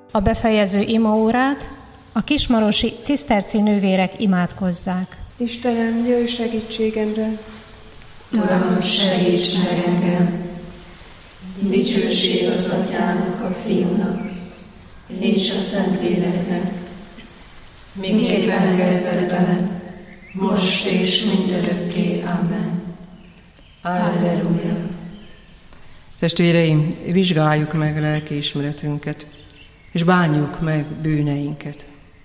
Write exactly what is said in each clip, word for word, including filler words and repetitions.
a befejező imaórát a kismarosi ciszterci nővérek imádkozzák. Istenem, jöjj segítségemre! Uram, segíts meg engem! Dicsőség az Atyának, a Fiúnak és a Szentléleknek, miképpen kezdetben, most és mindörökké. Amen. Alleluja. Testvéreim, vizsgáljuk meg lelkiismeretünket, és bánjuk meg bűneinket.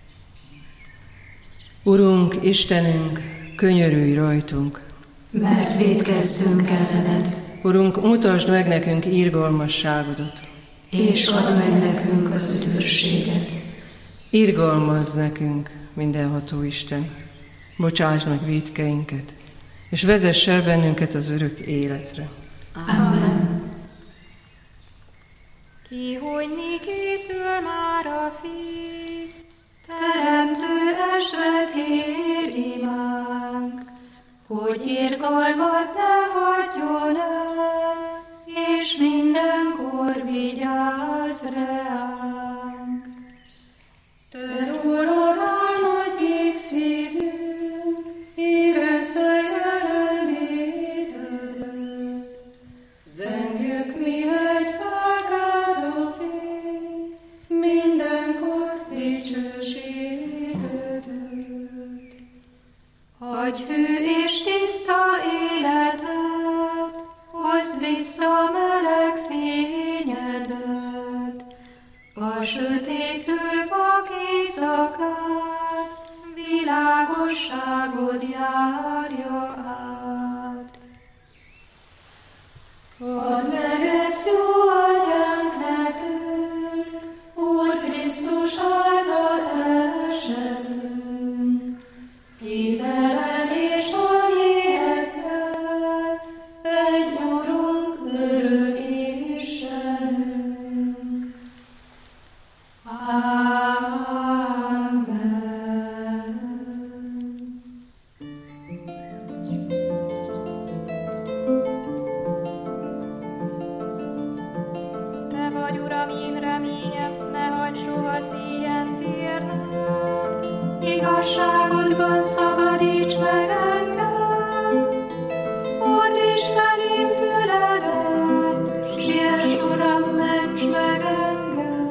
Urunk, Istenünk, könyörülj rajtunk, mert vétkezzünk ellened. Urunk, mutasd meg nekünk irgalmasságodat, és add meg nekünk az üdvösséget. Irgalmazz nekünk, mindenható Isten, bocsáss meg vétkeinket, és vezess el bennünket az örök életre. Amen. Kihújni készül már a Fiú, Teremtő esd kér imánk, hogy irgalmat ne hagyjon el, és mindenkor vigyázz reánk. Te rólad álmodjék szívünk, érezze jelenlétedet. Zengjük mi egy felkelt a fény, mindenkor dicsőségedet. Adj hű és tiszta életet, hozd vissza meleg fényedet, a sötétlő vak éjszakát, világosságod járja át. Add meg ezt, jó Atyánk, nekünk, Úr Krisztus által esetünk, ki veled és a lélekkel, egy Urunk, örök Istenünk. Amen. Te vagy, Uram, én reményem, ne hagyd soha szíjent érnem. Igazságodban szabadíts meg engem, fordíts felém füledet, siess, Uram, ments meg engem.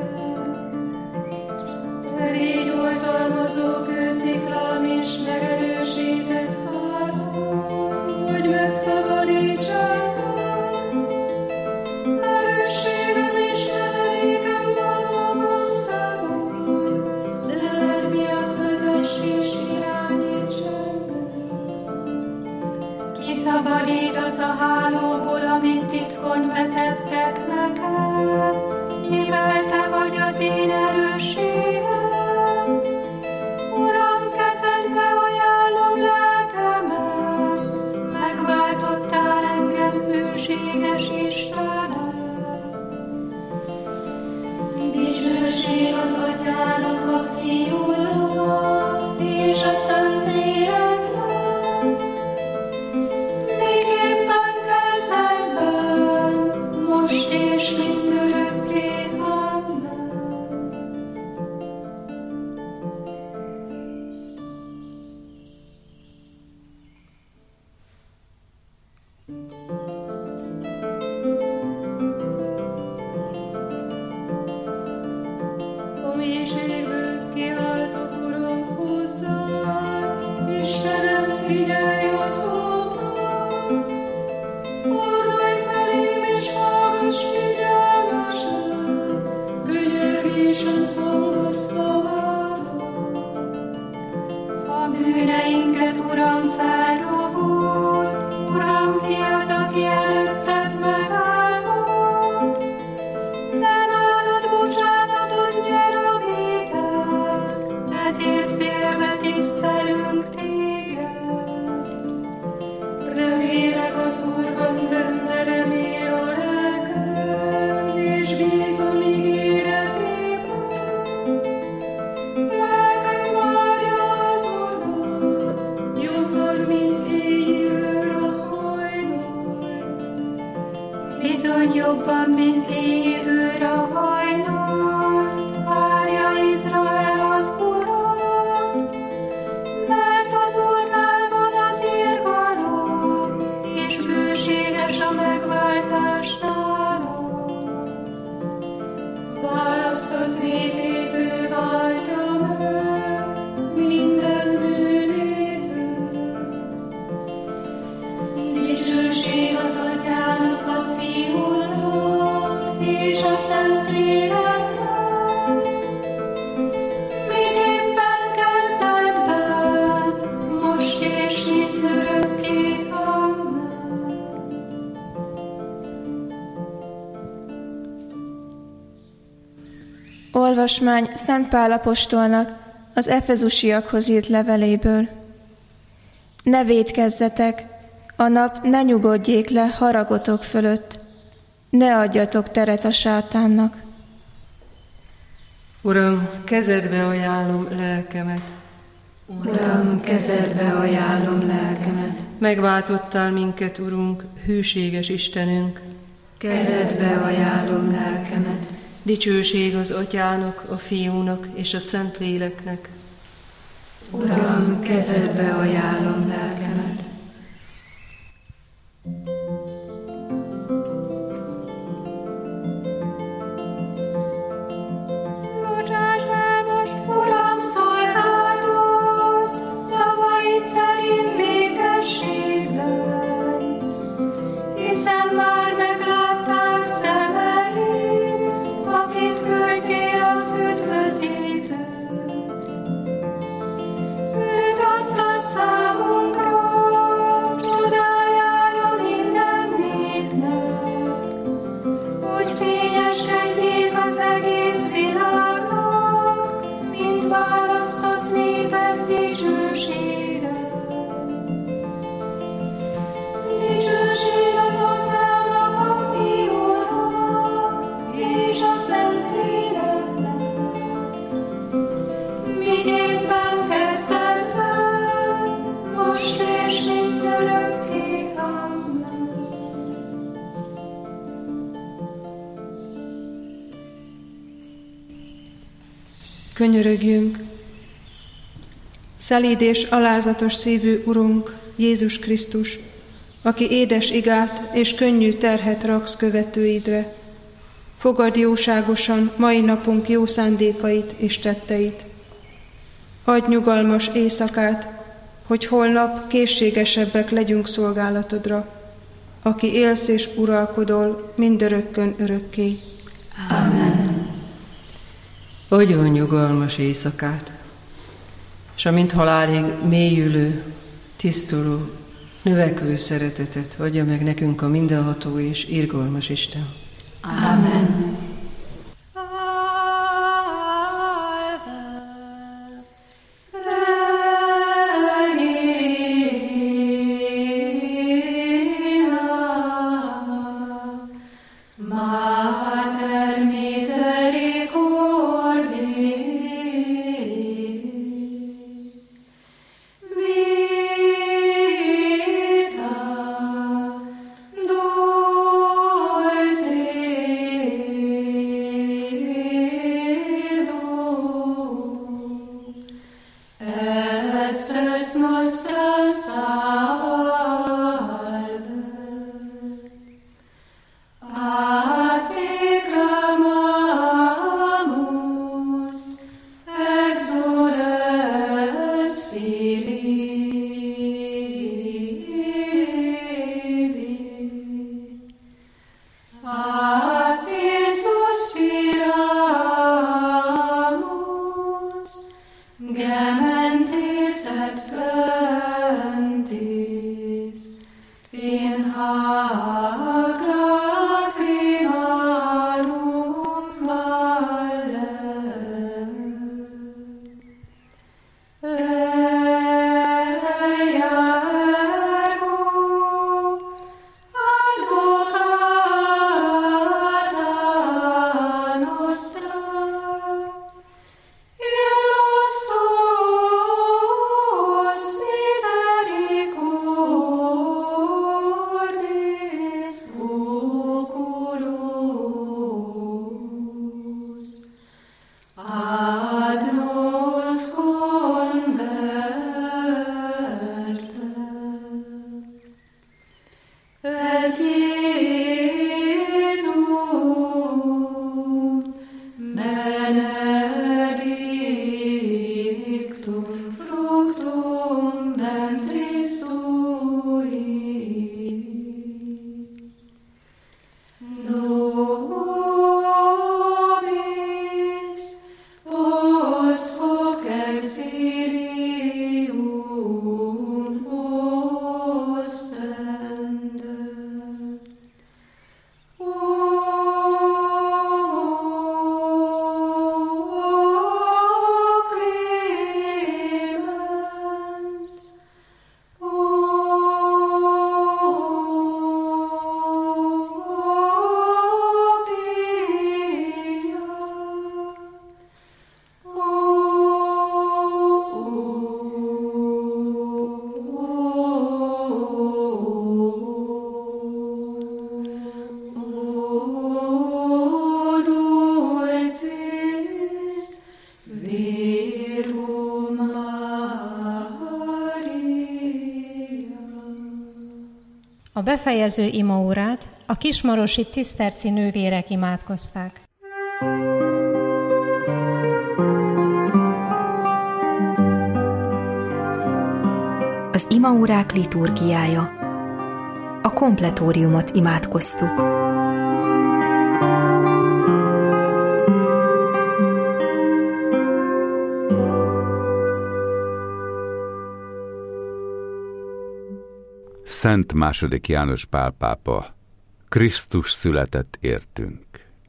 Te légy oltalmazó kősziklám és megerősített házam, hogy megszabadíts engem. Erősségem és menedékem valóban te vagy, leled miatt vezess és irányíts engem. Kiszabadítasz a hálóból, amit titkon vetettek nekem, mivel te vagy az én erősségem. Uram, kezedbe ajánlom lelkemet, megváltottál engem, hűséges Istenem. Dicsőség az Atyának, a Fiúnak és a Szentléleknek, miképpen kezdetben, most és mindörökké. Amen. A mélységből kiáltok, Uram, hozzád, Istenem, figyelj a szómra. Fordulj felém és hallgass figyelmesen, könyörgésem hangos szavára. A bűneinket, Uram, felrovult, Uram, ki az, aki előtted megállott? De nálad bocsánatot nyer a vétek, ezért félve tisztelünk téged. Remélek az Úrban, benne remél a lelkem, és bízom ígéretében. Lelkem várja az Urat, jobban, választott népét ő váltja meg minden bűnétől. Dicsőség az Atyának, a Fiúnak és a Szentléleknek, miképpen kezdetben, most és itt örökké. Amen. Olvasmány Szent Pál apostolnak az efezusiakhoz írt leveléből. Ne vétkezzetek, a nap ne nyugodjék le haragotok fölött, ne adjatok teret a sátánnak. Uram, kezedbe ajánlom lelkemet. Uram, kezedbe ajánlom lelkemet. Megváltottál minket, Urunk, hűséges Istenünk. Kezedbe ajánlom lelkemet. Dicsőség az Atyának, a Fiúnak és a Szentléleknek. Uram, kezedbe ajánlom lelkemet. Bocsásd el most, Uram, szolgálod, szavaid szerint békességben, hiszen már meglátták szemeim, akit küldjél az üdvözítőt. Őt adtad számunkra, csodájára minden népnek, hogy fényeskedjék az egész világnak, mint választott népek dicsősége. Dicsőség az Atyának, a Fiúnak és a Szentléleknek, miképpen kezdetben, most és mindörökké. Amen. Könyörögjünk! Szelíd és alázatos szívű Urunk, Jézus Krisztus, aki édes igát és könnyű terhet raksz követőidre, fogadd jóságosan mai napunk jó szándékait és tetteit. Adj nyugalmas éjszakát, hogy holnap készségesebbek legyünk szolgálatodra, aki élsz és uralkodol mindörökkön örökké. Amen. Adjon nyugalmas éjszakát, és amint halálig mélyülő, tisztuló, növekvő szeretetet adja meg nekünk a mindenható és irgalmas Isten. Amen. Jézus, benedictum fructum ventris tui. Nobis vos hoc exilium ostende. A befejező imaórát a kismarosi ciszterci nővérek imádkozták. Az imaórák liturgiája. A kompletóriumot imádkoztuk. Szent második János Pál pápa, Krisztus született értünk.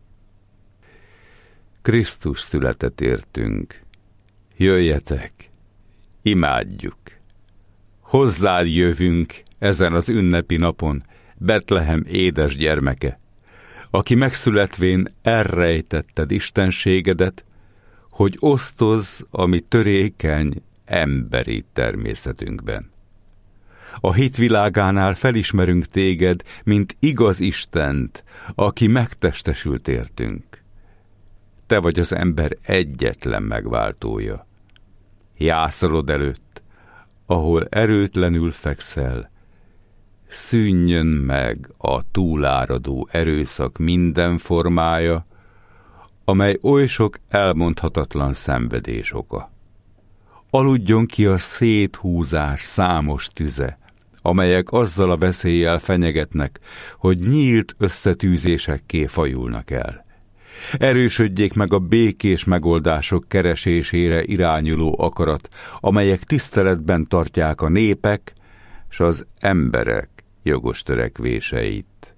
Krisztus született értünk. Jöjjetek, imádjuk. Hozzád jövünk ezen az ünnepi napon, Betlehem édes gyermeke, aki megszületvén elrejtetted istenségedet, hogy osztozz a mi törékeny, emberi természetünkben. A hitvilágánál felismerünk téged, mint igaz Istent, aki megtestesült értünk. Te vagy az ember egyetlen megváltója. Jászolod előtt, ahol erőtlenül fekszel, szűnjön meg a túláradó erőszak minden formája, amely oly sok elmondhatatlan szenvedés oka. Aludjon ki a széthúzás számos tüze, amelyek azzal a veszéllyel fenyegetnek, hogy nyílt összetűzésekké fajulnak el. Erősödjék meg a békés megoldások keresésére irányuló akarat, amelyek tiszteletben tartják a népek s az emberek jogos törekvéseit.